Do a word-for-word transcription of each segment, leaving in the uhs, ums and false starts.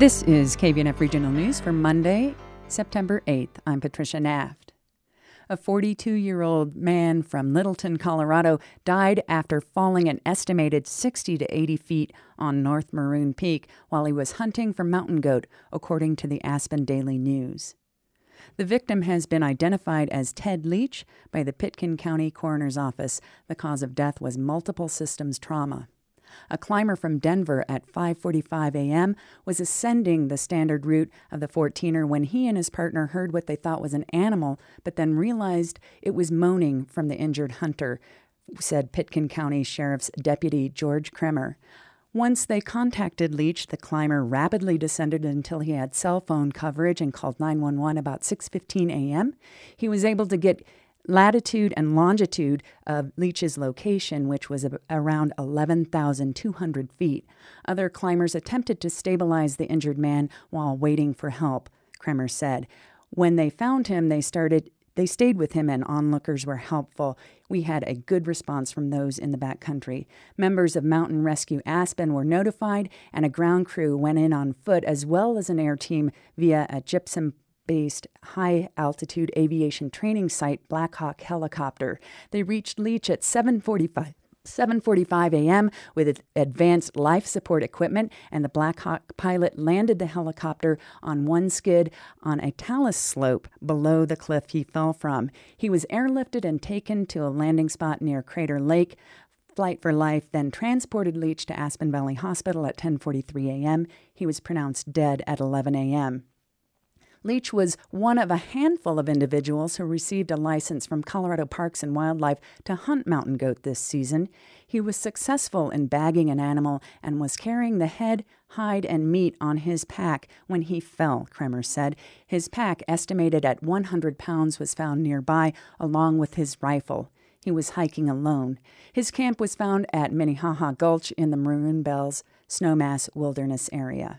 This is K V N F Regional News for Monday, September eighth. I'm Patricia Naft. A forty-two-year-old man from Littleton, Colorado, died after falling an estimated sixty to eighty feet on North Maroon Peak while he was hunting for mountain goat, according to the Aspen Daily News. The victim has been identified as Ted Leach by the Pitkin County Coroner's Office. The cause of death was multiple systems trauma. A climber from Denver at five forty-five a.m. was ascending the standard route of the fourteener when he and his partner heard what they thought was an animal, but then realized it was moaning from the injured hunter, said Pitkin County Sheriff's Deputy George Kremer. Once they contacted Leach, the climber rapidly descended until he had cell phone coverage and called nine one one about six fifteen a.m. He was able to get latitude and longitude of Leach's location, which was around eleven thousand two hundred feet. Other climbers attempted to stabilize the injured man while waiting for help, Kremer said. When they found him, they started They stayed with him and onlookers were helpful. We had a good response from those in the backcountry. Members of Mountain Rescue Aspen were notified, and a ground crew went in on foot as well as an air team via a gypsum-based high-altitude aviation training site, Black Hawk helicopter. They reached Leach at seven forty-five seven forty-five a.m. with advanced life support equipment, and the Black Hawk pilot landed the helicopter on one skid on a talus slope below the cliff he fell from. He was airlifted and taken to a landing spot near Crater Lake. Flight for Life then transported Leach to Aspen Valley Hospital at ten forty-three a.m. He was pronounced dead at eleven a.m. Leach was one of a handful of individuals who received a license from Colorado Parks and Wildlife to hunt mountain goat this season. He was successful in bagging an animal and was carrying the head, hide, and meat on his pack when he fell, Kremer said. His pack, estimated at one hundred pounds, was found nearby, along with his rifle. He was hiking alone. His camp was found at Minnehaha Gulch in the Maroon Bells Snowmass Wilderness area.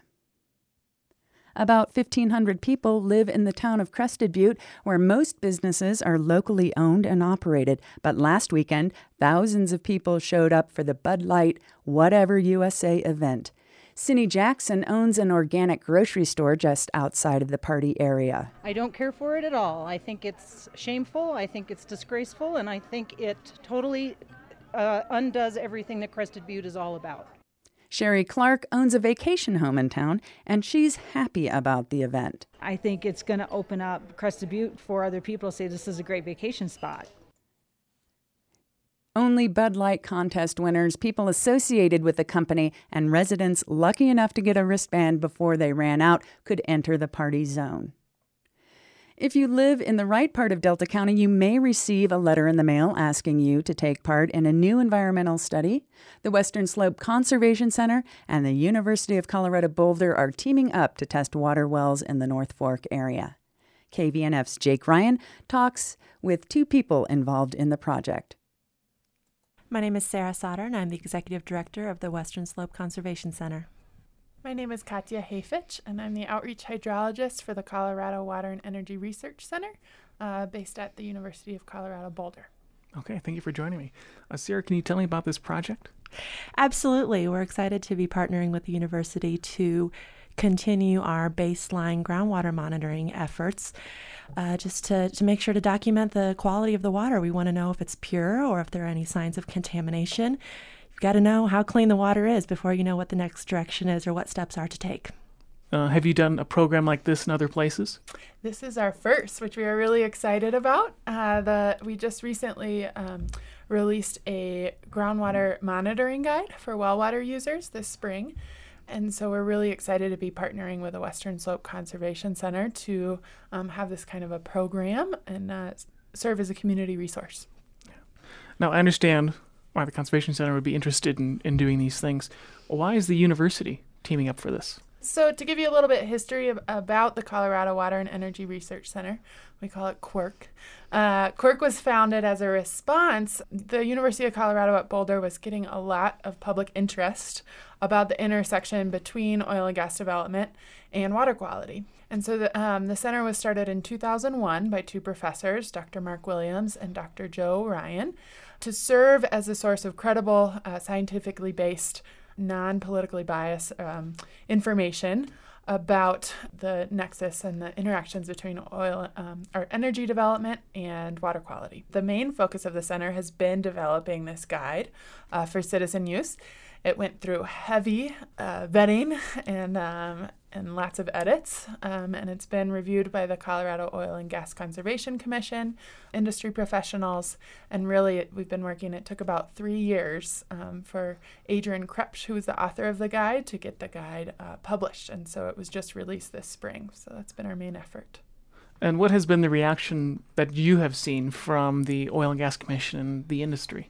About fifteen hundred people live in the town of Crested Butte, where most businesses are locally owned and operated. But last weekend, thousands of people showed up for the Bud Light Whatever U S A event. Cindy Jackson owns an organic grocery store just outside of the party area. I don't care for it at all. I think it's shameful, I think it's disgraceful, and I think it totally uh, undoes everything that Crested Butte is all about. Sherry Clark owns a vacation home in town, and she's happy about the event. I think it's going to open up Crested Butte for other people to say this is a great vacation spot. Only Bud Light contest winners, people associated with the company, and residents lucky enough to get a wristband before they ran out could enter the party zone. If you live in the right part of Delta County, you may receive a letter in the mail asking you to take part in a new environmental study. The Western Slope Conservation Center and the University of Colorado Boulder are teaming up to test water wells in the North Fork area. K V N F's Jake Ryan talks with two people involved in the project. My name is Sarah Sauter, and I'm the Executive Director of the Western Slope Conservation Center. My name is Katya Hayfitch, and I'm the Outreach Hydrologist for the Colorado Water and Energy Research Center, uh, based at the University of Colorado Boulder. Okay, thank you for joining me. Uh, Sarah, can you tell me about this project? Absolutely. We're excited to be partnering with the university to continue our baseline groundwater monitoring efforts, uh, just to, to make sure to document the quality of the water. We want to know if it's pure or if there are any signs of contamination. You've got to know how clean the water is before you know what the next direction is or what steps are to take. Uh, have you done a program like this in other places? This is our first, which we are really excited about. Uh, the we just recently um, released a groundwater monitoring guide for well water users this spring. And so we're really excited to be partnering with the Western Slope Conservation Center to um, have this kind of a program and uh, serve as a community resource. Yeah. Now, I understand why the Conservation Center would be interested in, in doing these things. Why is the university teaming up for this? So to give you a little bit of history of, about the Colorado Water and Energy Research Center, we call it QUIRC. Uh, QUIRC was founded as a response. The University of Colorado at Boulder was getting a lot of public interest about the intersection between oil and gas development and water quality. And so the, um, the center was started in two thousand one by two professors, Doctor Mark Williams and Doctor Joe Ryan, to serve as a source of credible, uh, scientifically based, non-politically biased um, information about the nexus and the interactions between oil um, or energy development and water quality. The main focus of the center has been developing this guide uh, for citizen use. It went through heavy uh, vetting and um, and lots of edits, um, and it's been reviewed by the Colorado Oil and Gas Conservation Commission, industry professionals, and really we've been working. It took about three years um, for Adrian Krepsch, who was the author of the guide, to get the guide uh, published, and so it was just released this spring. So that's been our main effort. And what has been the reaction that you have seen from the Oil and Gas Commission and the industry?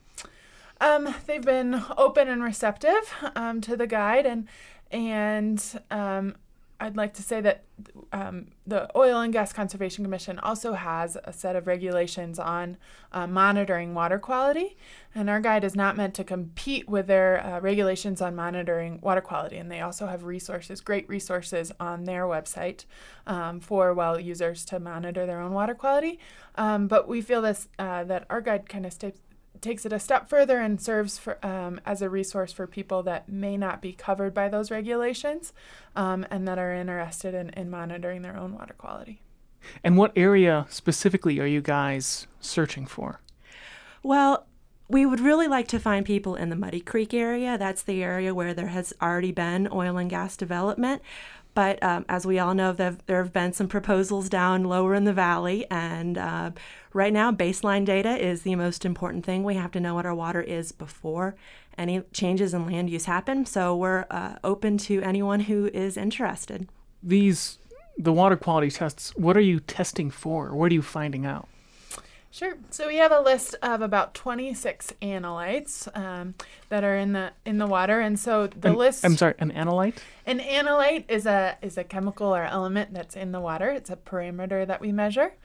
Um, they've been open and receptive um, to the guide, and and um, I'd like to say that um, the Oil and Gas Conservation Commission also has a set of regulations on uh, monitoring water quality, and our guide is not meant to compete with their uh, regulations on monitoring water quality, and they also have resources, great resources on their website um, for well users to monitor their own water quality, um, but we feel this uh, that our guide kind of stays takes it a step further and serves for, um, as a resource for people that may not be covered by those regulations um, and that are interested in, in monitoring their own water quality. And what area specifically are you guys searching for? Well, we would really like to find people in the Muddy Creek area. That's the area where there has already been oil and gas development. But um, as we all know, there have been some proposals down lower in the valley. And uh, right now, baseline data is the most important thing. We have to know what our water is before any changes in land use happen. So we're uh, open to anyone who is interested. These, the water quality tests, what are you testing for? What are you finding out? Sure. So we have a list of about twenty-six analytes um, that are in the in the water, and so the an, list. I'm sorry, an analyte? An analyte is a is a chemical or element that's in the water. It's a parameter that we measure.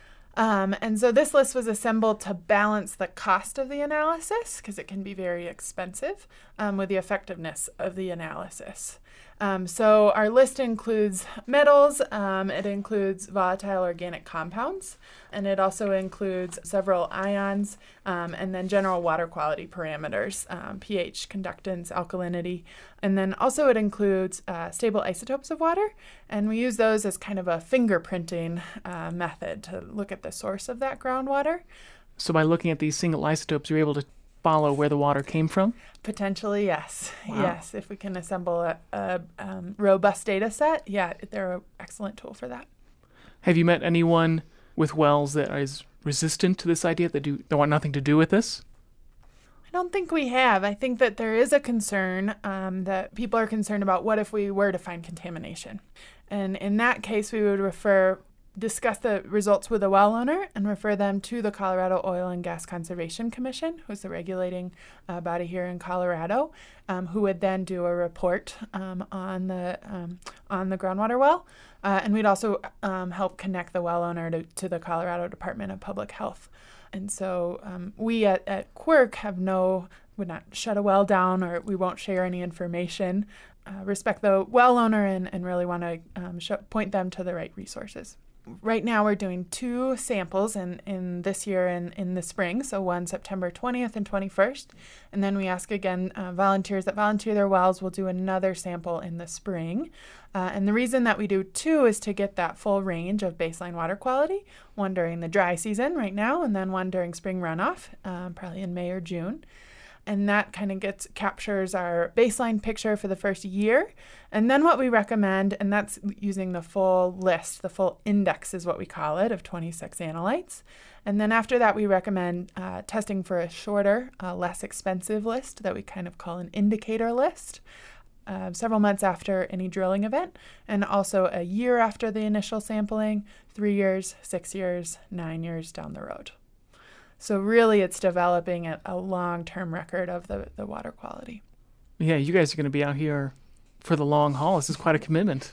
Um, and so this list was assembled to balance the cost of the analysis, because it can be very expensive, um, with the effectiveness of the analysis. Um, so our list includes metals, um, it includes volatile organic compounds, and it also includes several ions, um, and then general water quality parameters, um, pH, conductance, alkalinity, and then also it includes uh, stable isotopes of water, and we use those as kind of a fingerprinting uh, method to look at the source of that groundwater. So by looking at these single isotopes, you're able to follow where the water came from? Potentially, yes. Wow. Yes, if we can assemble a, a um, robust data set, yeah, they're an excellent tool for that. Have you met anyone with wells that is resistant to this idea, that do that want nothing to do with this? I don't think we have. I think that there is a concern um, that people are concerned about what if we were to find contamination. And in that case, we would refer discuss the results with the well owner and refer them to the Colorado Oil and Gas Conservation Commission, who's the regulating uh, body here in Colorado, um, who would then do a report um, on the um, on the groundwater well. Uh, and we'd also um, help connect the well owner to, to the Colorado Department of Public Health. And so um, we at, at Quirk have no, would not shut a well down, or we won't share any information, uh, respect the well owner, and, and really want to um, show, point them to the right resources. Right now we're doing two samples in, in this year and in, in the spring, so one September twentieth and twenty-first, and then we ask again uh, volunteers that volunteer their wells will do another sample in the spring. Uh, and the reason that we do two is to get that full range of baseline water quality, one during the dry season right now, and then one during spring runoff, um, probably in May or June. And that kind of gets captures our baseline picture for the first year. And then what we recommend, and that's using the full list, the full index is what we call it, of twenty-six analytes. And then after that, we recommend uh, testing for a shorter, uh, less expensive list that we kind of call an indicator list, uh, several months after any drilling event, and also a year after the initial sampling, three years, six years, nine years down the road. So really, it's developing a, a long-term record of the, the water quality. Yeah, you guys are going to be out here for the long haul. This is quite a commitment.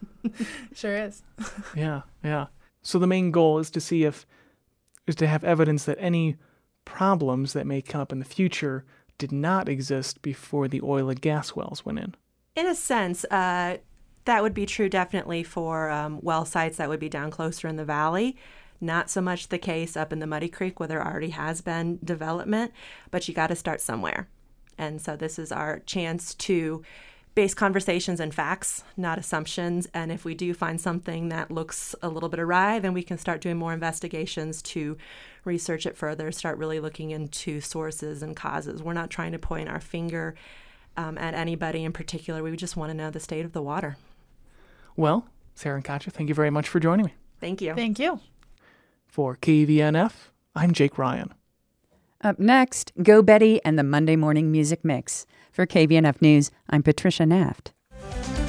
Sure is. yeah, yeah. So the main goal is to see if, is to have evidence that any problems that may come up in the future did not exist before the oil and gas wells went in. In a sense, uh, that would be true definitely for um, well sites that would be down closer in the valley. Not so much the case up in the Muddy Creek where there already has been development, but you got to start somewhere. And so this is our chance to base conversations and facts, not assumptions. And if we do find something that looks a little bit awry, then we can start doing more investigations to research it further, start really looking into sources and causes. We're not trying to point our finger um, at anybody in particular. We just want to know the state of the water. Well, Sarah and Katja, thank you very much for joining me. Thank you. Thank you. For K V N F, I'm Jake Ryan. Up next, Go Betty and the Monday Morning Music Mix. For K V N F News, I'm Patricia Naft.